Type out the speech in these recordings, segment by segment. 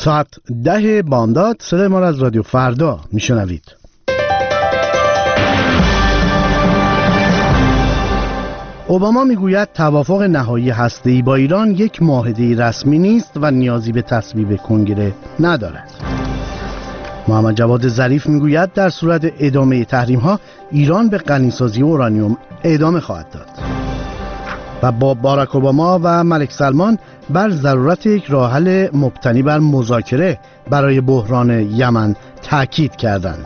ساعت 10 بامداد صدای ما از رادیو فردا میشنوید. اوباما میگوید توافق نهایی هسته‌ای با ایران یک معاهده رسمی نیست و نیازی به تصویب کنگره ندارد. محمد جواد ظریف میگوید در صورت ادامه تحریم‌ها ایران به غنیسازی اورانیوم ادامه خواهد داد. و با باراک اوباما و ملک سلمان بر ضرورت یک راه حل مبتنی بر مذاکره برای بحران یمن تاکید کردند.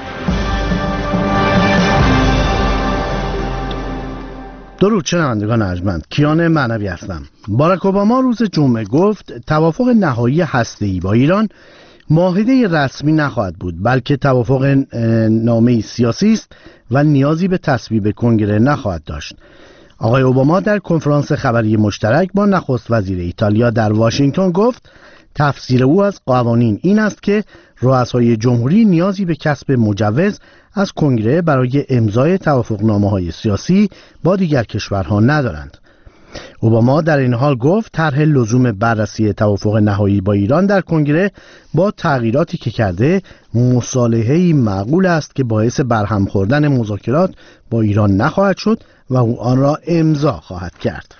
درود شنوندگان ارجمند، کیان معنوی هستم. باراک اوباما روز جمعه گفت توافق نهایی هسته‌ای با ایران معاهده رسمی نخواهد بود، بلکه توافق نامه‌ای سیاسی است و نیازی به تصویب کنگره نخواهد داشت. آقای اوباما در کنفرانس خبری مشترک با نخست وزیر ایتالیا در واشنگتن گفت تفسیر او از قوانین این است که رؤسای جمهوری نیازی به کسب مجوز از کنگره برای امضای توافقنامه‌های سیاسی با دیگر کشورها ندارند. اوباما در این حال گفت طرح لزوم بررسی توافق نهایی با ایران در کنگره با تغییراتی که کرده مصالحه‌ای معقول است که باعث برهم خوردن مذاکرات با ایران نخواهد شد و او آن را امضا خواهد کرد.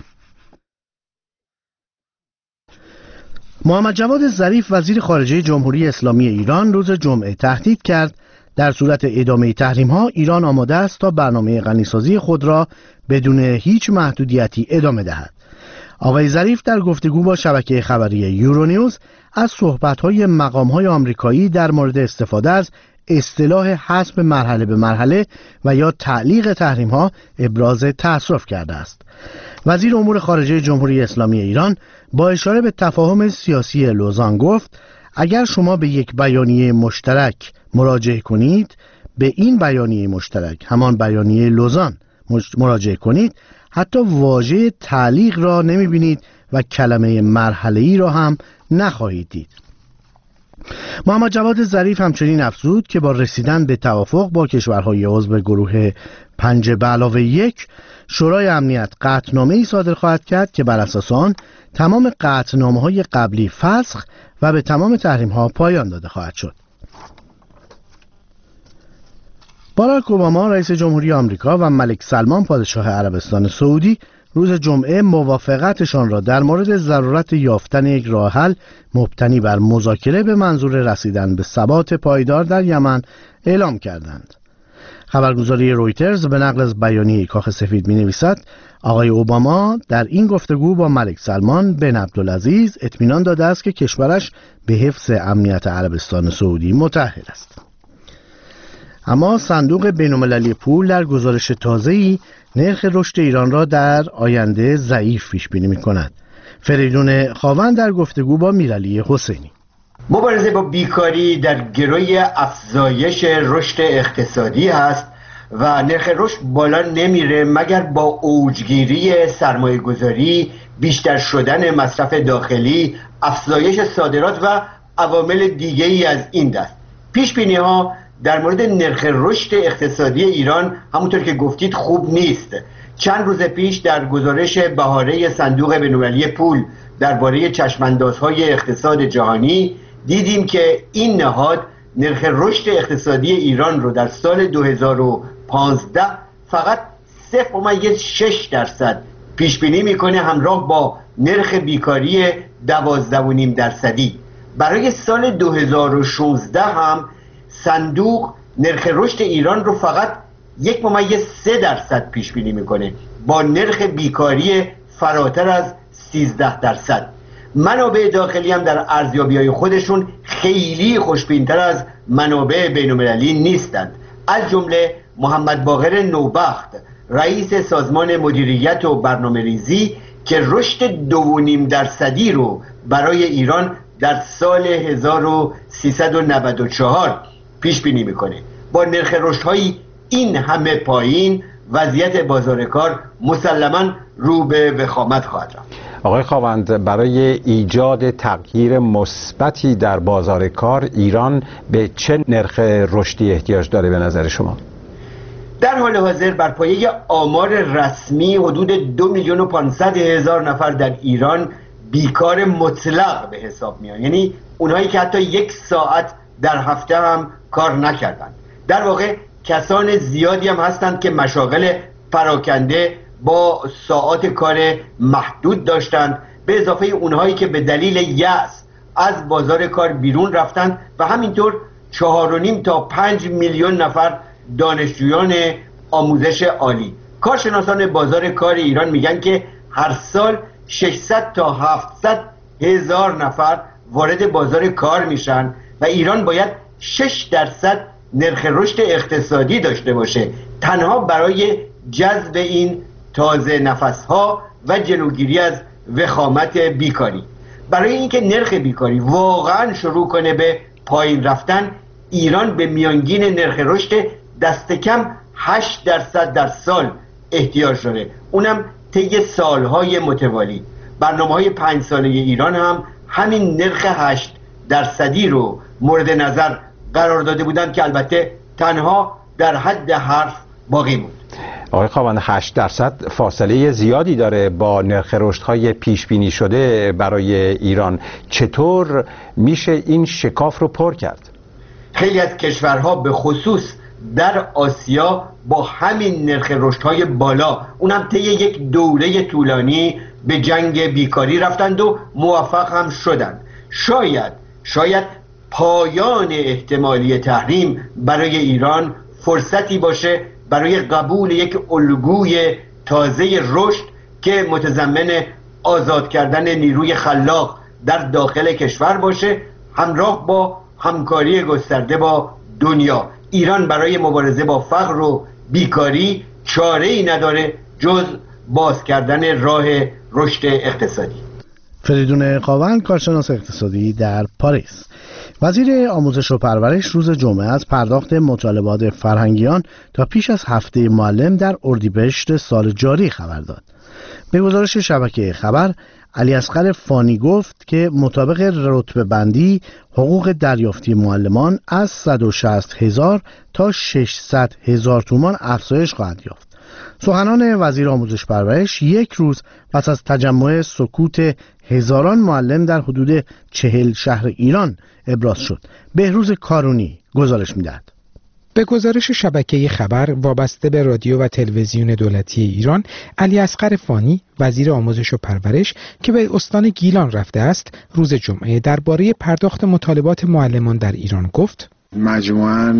محمد جواد ظریف وزیر خارجه جمهوری اسلامی ایران روز جمعه تهدید کرد در صورت ادامه تحریم‌ها ایران آماده است تا برنامه غنیسازی خود را بدون هیچ محدودیتی ادامه دهد. آقای ظریف در گفتگو با شبکه خبری یورونیوز از صحبت‌های مقام‌های آمریکایی در مورد استفاده از اصطلاح حسم مرحله به مرحله و یا تعلیق تحریم‌ها ابراز تأسف کرده است. وزیر امور خارجه جمهوری اسلامی ایران با اشاره به تفاهم سیاسی لوزان گفت اگر شما به یک بیانیه مشترک مراجعه کنید، به این بیانیه مشترک همان بیانیه لوزان مراجعه کنید، حتی واژه تعلیق را نمی‌بینید و کلمه مرحله‌ای را هم نخواهید دید. محمد جواد ظریف همچنین افزود که با رسیدن به توافق با کشورهای عضو گروه 5+1 شورای امنیت قطعنامه‌ای صادر خواهد کرد که بر اساس آن تمام قطعنامه‌های قبلی فسخ و به تمام تحریم‌ها پایان داده خواهد شد. باراک اوباما رئیس جمهوری آمریکا و ملک سلمان پادشاه عربستان سعودی روز جمعه موافقتشان را در مورد ضرورت یافتن یک راه حل مبتنی بر مذاکره به منظور رسیدن به ثبات پایدار در یمن اعلام کردند. خبرگزاری رویترز به نقل از بیانیه کاخ سفید می‌نویسد آقای اوباما در این گفتگو با ملک سلمان بن عبدالعزیز اطمینان داده است که کشورش به حفظ امنیت عربستان سعودی متأهل است. اما صندوق بین‌المللی پول در گزارش تازه‌ای نرخ رشد ایران را در آینده ضعیف پیش بینی می‌کند. فریدون خاوند در گفتگو با میرعلی حسینی: مبارزه با بیکاری در گروی افزایش رشد اقتصادی است و نرخ رشد بالا نمیره مگر با اوجگیری سرمایه‌گذاری، بیشتر شدن مصرف داخلی، افزایش صادرات و عوامل دیگه‌ای از این دست. پیش‌بینی‌ها در مورد نرخ رشد اقتصادی ایران همونطور که گفتید خوب نیست. چند روز پیش در گزارش بهاره صندوق بین‌المللی پول درباره چشم‌اندازهای اقتصاد جهانی دیدیم که این نهاد نرخ رشد اقتصادی ایران رو در سال 2015 فقط 0.6% پیش بینی میکنه، همراه با نرخ بیکاری 12.5%. برای سال 2016 هم صندوق نرخ رشد ایران رو فقط 1.3% پیش بینی میکنه با نرخ بیکاری فراتر از 13%. منابع داخلی هم در ارزیابی‌های خودشون خیلی خوشبین‌تر از منابع بین‌المللی نیستند. از جمله محمد باقر نوبخت رئیس سازمان مدیریت و برنامه‌ریزی که رشد 2.5% رو برای ایران در سال 1394 پیش بینی میکنه. با نرخ رشدهای این همه پایین وضعیت بازار کار مسلماً رو به وخامت خواهد رفت. آقای خاوند، برای ایجاد تغییر مثبتی در بازار کار ایران به چه نرخ رشدی احتیاج داره به نظر شما؟ در حال حاضر بر پایه آمار رسمی حدود 2,500,000 نفر در ایران بیکار مطلق به حساب میان، یعنی اونایی که حتی 1 ساعت در هفته هم کار نکردن. در واقع کسان زیادی هم هستند که مشاغل پراکنده با ساعات کار محدود داشتند، به اضافه اونهایی که به دلیل یأس از بازار کار بیرون رفتند و همینطور 4.5 تا 5 میلیون نفر دانشجویان آموزش عالی. کارشناسان بازار کار ایران میگن که هر سال 600 تا 700 هزار نفر وارد بازار کار میشن و ایران باید 6% نرخ رشد اقتصادی داشته باشه تنها برای جذب این تازه نفسها و جلوگیری از وخامت بیکاری. برای اینکه نرخ بیکاری واقعا شروع کنه به پایین رفتن، ایران به میانگین نرخ رشد دست کم 8% در سال احتیاج داره، اونم طی سالهای متوالی. برنامه‌های 5 ساله ایران هم همین نرخ 8% رو مورد نظر قرار داده بودند که البته تنها در حد حرف باقی بود. آقای خاوند، 8% فاصله زیادی داره با نرخ رشدهای پیش بینی شده برای ایران. چطور میشه این شکاف رو پر کرد؟ خیلی از کشورها به خصوص در آسیا با همین نرخ رشدهای بالا، اونم طی یک دوره طولانی، به جنگ بیکاری رفتند و موفق هم شدند. شاید پایان احتمالی تحریم برای ایران فرصتی باشه برای قبول یک الگوی تازه رشد که متضمن آزاد کردن نیروی خلاق در داخل کشور باشه، همراه با همکاری گسترده با دنیا. ایران برای مبارزه با فقر و بیکاری چاره‌ای نداره جز باز کردن راه رشد اقتصادی. فریدون خاوند، کارشناس اقتصادی در پاریس. وزیر آموزش و پرورش روز جمعه از پرداخت مطالبات فرهنگیان تا پیش از هفته معلم در اردیبهشت سال جاری خبر داد. به گزارش شبکه خبر، علیاصغر فانی گفت که مطابق رتبه بندی حقوق دریافتی معلمان از 160,000 تا 600,000 تومان افزایش خواهد یافت. سخنان وزیر آموزش پرورش یک روز پس از تجمع سکوت هزاران معلم در حدود 40 شهر ایران ابراز شد. بهروز کارونی گزارش می‌دهد. به گزارش شبکه خبر وابسته به رادیو و تلویزیون دولتی ایران، علیاصغر فانی، وزیر آموزش و پرورش که به استان گیلان رفته است، روز جمعه درباره پرداخت مطالبات معلمان در ایران گفت: مجموعاً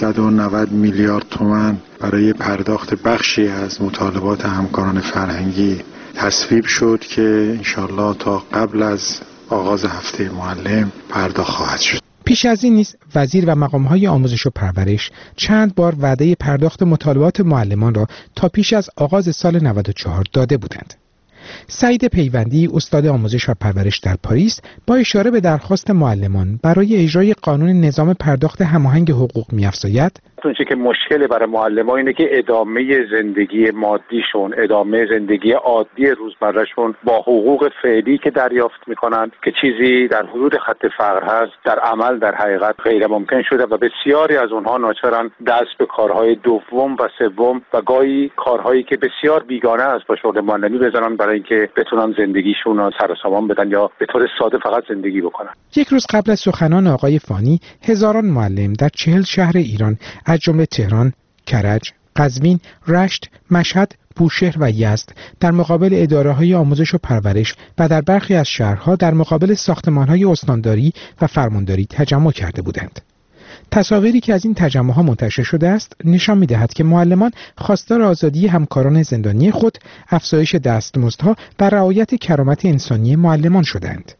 690 میلیارد تومان برای پرداخت بخشی از مطالبات همکاران فرهنگی تصویب شد که انشالله تا قبل از آغاز هفته معلم پرداخت خواهد شد. پیش از این نیز وزیر و مقام‌های آموزش و پرورش چند بار وعده پرداخت مطالبات معلمان را تا پیش از آغاز سال 94 داده بودند. سعید پیوندی، استاد آموزش و پرورش در پاریس، با اشاره به درخواست معلمان برای اجرای قانون نظام پرداخت هماهنگ حقوق می‌افزاید: اونچه که مشکل برای معلمان اینه که ادامه زندگی مادیشون، ادامه زندگی عادی روزمرهشون با حقوق فعلی که دریافت میکنن که چیزی در حدود خط فقر هست، در عمل در حقیقت غیر ممکن شده و بسیاری از اونها ناچارن دست به کارهای دوم و سوم و گاهی کارهایی که بسیار بیگانه است با شغل معلمی بزنن برای اینکه بتونن زندگیشون رو سر و سامان بدن یا به طور ساده فقط زندگی بکنن. یک روز قبل از سخنان آقای فانی، هزاران معلم در 40 شهر ایران از جمله تهران، کرج، قزوین، رشت، مشهد، بوشهر و یزد در مقابل اداره‌های آموزش و پرورش و در برخی از شهرها در مقابل ساختمان‌های استانداری و فرمانداری تجمع کرده بودند. تصاویری که از این تجمع‌ها منتشر شده است نشان می‌دهد که معلمان خواستار آزادی همکاران زندانی خود، افزایش دستمزدها و رعایت کرامت انسانی معلمان شدند.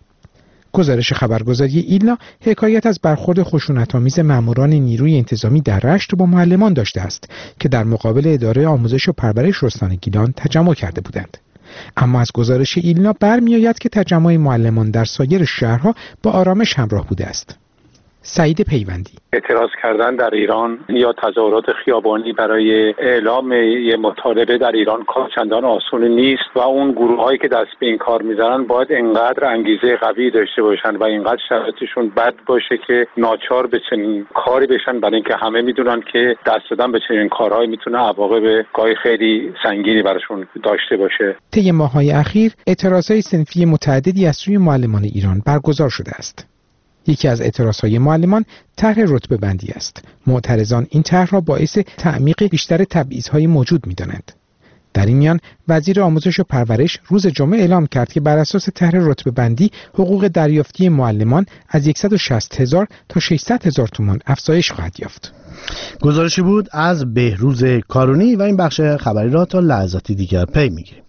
گزارش خبرگزاری ایلنا حکایت از برخورد خشونت‌آمیز ماموران نیروی انتظامی در رشت با معلمان داشته است که در مقابل اداره آموزش و پرورش استان گیلان تجمع کرده بودند. اما از گزارش ایلنا برمی‌آید که تجمع معلمان در سایر شهرها با آرامش همراه بوده است. سعید پیوندی: اعتراض کردن در ایران یا تظاهرات خیابانی برای اعلام یه مطالبه در ایران کار چندان آسون نیست و اون گروه‌هایی که دست به این کار می‌زنن باید انقدر انگیزه قوی داشته باشن و اینقدر شرایطشون بد باشه که ناچار به چنین کاری بشن، برای اینکه همه میدونن که دست دادن به چنین کارهایی میتونه عواقب گاهی خیلی سنگینی براشون داشته باشه. طی ماه‌های اخیر اعتراضهای صنفی متعددی از سوی معلمان ایران برگزار شده است. یکی از اعتراضهای معلمان طرح رتبه بندی است. معترضان این طرح را باعث تعمیق بیشتر تبعیض‌های موجود می‌دانند. در این میان وزیر آموزش و پرورش روز جمعه اعلام کرد که بر اساس طرح رتبه بندی حقوق دریافتی معلمان از 160,000 تا 600,000 تومان افزایش خواهد یافت. گزارشی بود از بهروز کارونی و این بخش خبری را تا لحظاتی دیگر پی می‌گیریم.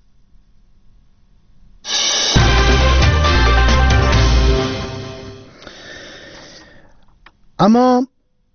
اما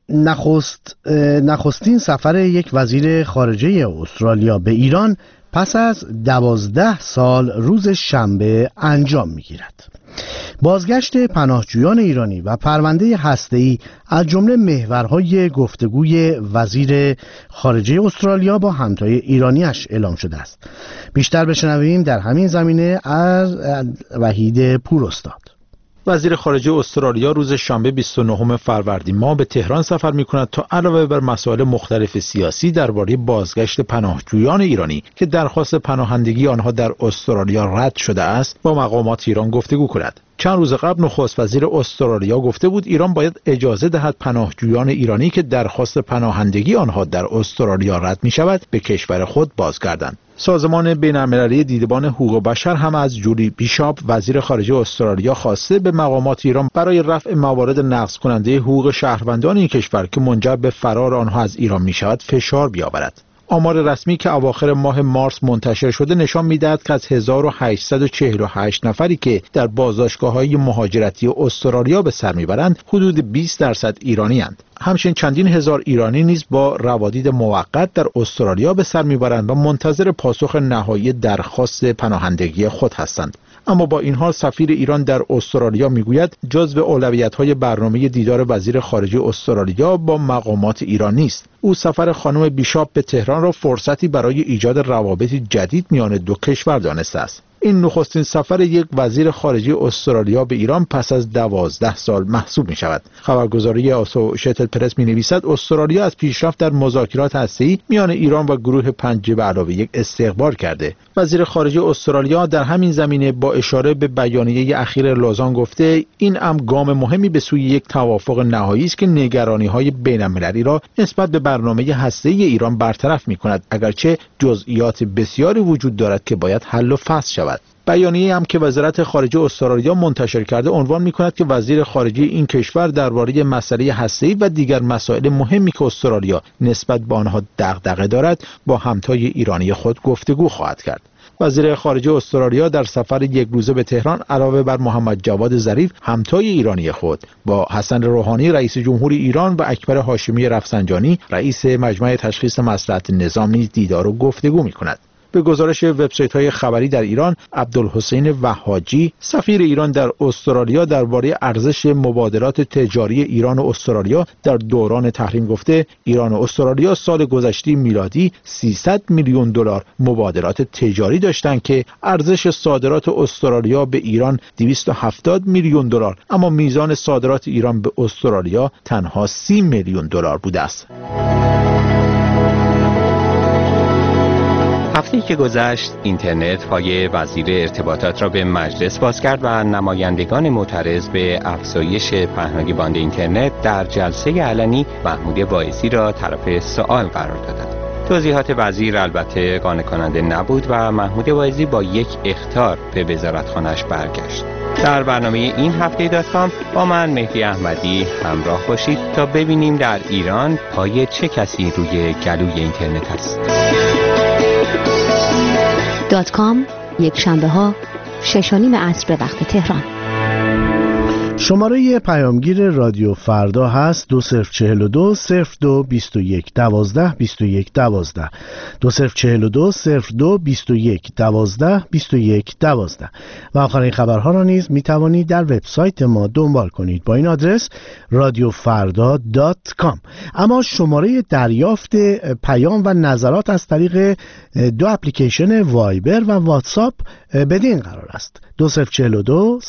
نخستین سفر یک وزیر خارجه استرالیا به ایران پس از 12 سال روز شنبه انجام می‌گیرد. بازگشت پناهجویان ایرانی و پرونده هسته‌ای از جمله محورهای گفتگوی وزیر خارجه استرالیا با همتای ایرانیش اعلام شده است. بیشتر بشنویم در همین زمینه از وحید پوراستاد. وزیر خارجه استرالیا روز شنبه 29 فروردین ماه به تهران سفر می‌کند تا علاوه بر مسائل مختلف سیاسی درباره بازگشت پناهجویان ایرانی که درخواست پناهندگی آنها در استرالیا رد شده است با مقامات ایران گفتگو کند. چند روز قبل نخست وزیر استرالیا گفته بود ایران باید اجازه دهد پناهجویان ایرانی که درخواست پناهندگی آنها در استرالیا رد می شود به کشور خود بازگردند. سازمان بین‌المللی دیدبان حقوق بشر هم از جولی بیشاپ وزیر خارجه استرالیا خواسته به مقامات ایران برای رفع موارد نقض کننده حقوق شهروندان این کشور که منجر به فرار آنها از ایران می شود فشار بیاورد. آمار رسمی که اواخر ماه مارس منتشر شده نشان می‌دهد که از 1848 نفری که در بازداشتگاه‌های مهاجرتی استرالیا به سر می‌برند حدود 20% ایرانی‌اند. همچنین چندین هزار ایرانی نیز با روادید موقت در استرالیا به سر می‌برند و منتظر پاسخ نهایی درخواست پناهندگی خود هستند. اما با این حال سفیر ایران در استرالیا میگوید جزو اولویت‌های برنامه دیدار وزیر خارجه استرالیا با مقامات ایران نیست. او سفر خانم بیشاپ به تهران را فرصتی برای ایجاد روابط جدید میان دو کشور دانسته است. این نخستین سفر یک وزیر خارجه استرالیا به ایران پس از 12 سال محسوب می شود. خبرگزاری اسوشیتد پرس می نویسد استرالیا از پیشرفت در مذاکرات هسته‌ای میان ایران و گروه 5 به علاوه 1 استقبال کرده. وزیر خارجه استرالیا در همین زمینه با اشاره به بیانیه اخیر لوزان گفته این امر گام مهمی به سوی یک توافق نهایی است که نگرانی‌های بین‌المللی را نسبت به برنامه هسته‌ای ایران برطرف می‌کند، اگرچه جزئیات بسیاری وجود دارد که باید حل و فصل شود. بیانیه هم که وزارت خارجه استرالیا منتشر کرده عنوان می‌کند که وزیر خارجه این کشور درباره مسئله هسته‌ای و دیگر مسائل مهمی که استرالیا نسبت به آنها دغدغه دارد با همتای ایرانی خود گفتگو خواهد کرد. وزیر خارجه استرالیا در سفر یک روزه به تهران علاوه بر محمد جواد ظریف همتای ایرانی خود با حسن روحانی رئیس جمهور ایران و اکبر هاشمی رفسنجانی رئیس مجمع تشخیص مصلحت نظام نیز دیدار و گفتگو می‌کند. به گزارش وبسایت‌های خبری در ایران، عبدالحسین وهاجی سفیر ایران در استرالیا درباره ارزش مبادلات تجاری ایران و استرالیا در دوران تحریم گفته ایران و استرالیا سال گذشته میلادی 300 میلیون دلار مبادلات تجاری داشتند که ارزش صادرات استرالیا به ایران 270 میلیون دلار اما میزان صادرات ایران به استرالیا تنها 30 میلیون دلار بوده است. هفته‌ای که گذشت اینترنت پای وزیر ارتباطات را به مجلس باز کرد و نمایندگان معترض به افزایش پهنای باند اینترنت در جلسه علنی محمود واعظی را طرف سوال قرار دادند. توضیحات وزیر البته قانع کننده نبود و محمود واعظی با یک اخطار به وزارتخانه‌اش برگشت. در برنامه این هفته .com با من مهدی احمدی همراه باشید تا ببینیم در ایران پای چه کسی روی گلوی اینترنت است. .com یک شنبه ها 6:30 عصر به وقت تهران. شماره پیامگیر رادیو فردا هست 2042 02 21 12 21 12 2042 02 21 12 21 12 و آخرین خبرها را نیز می توانید در وبسایت ما دنبال کنید با این آدرس radiofarda.com. اما شماره دریافت پیام و نظرات از طریق دو اپلیکیشن وایبر و واتساپ بدین قرار است 2042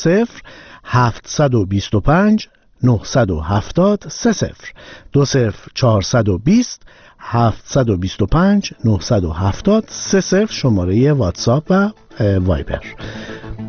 725 970 30 20420 725 970 30 شماره واتساپ و وایبر.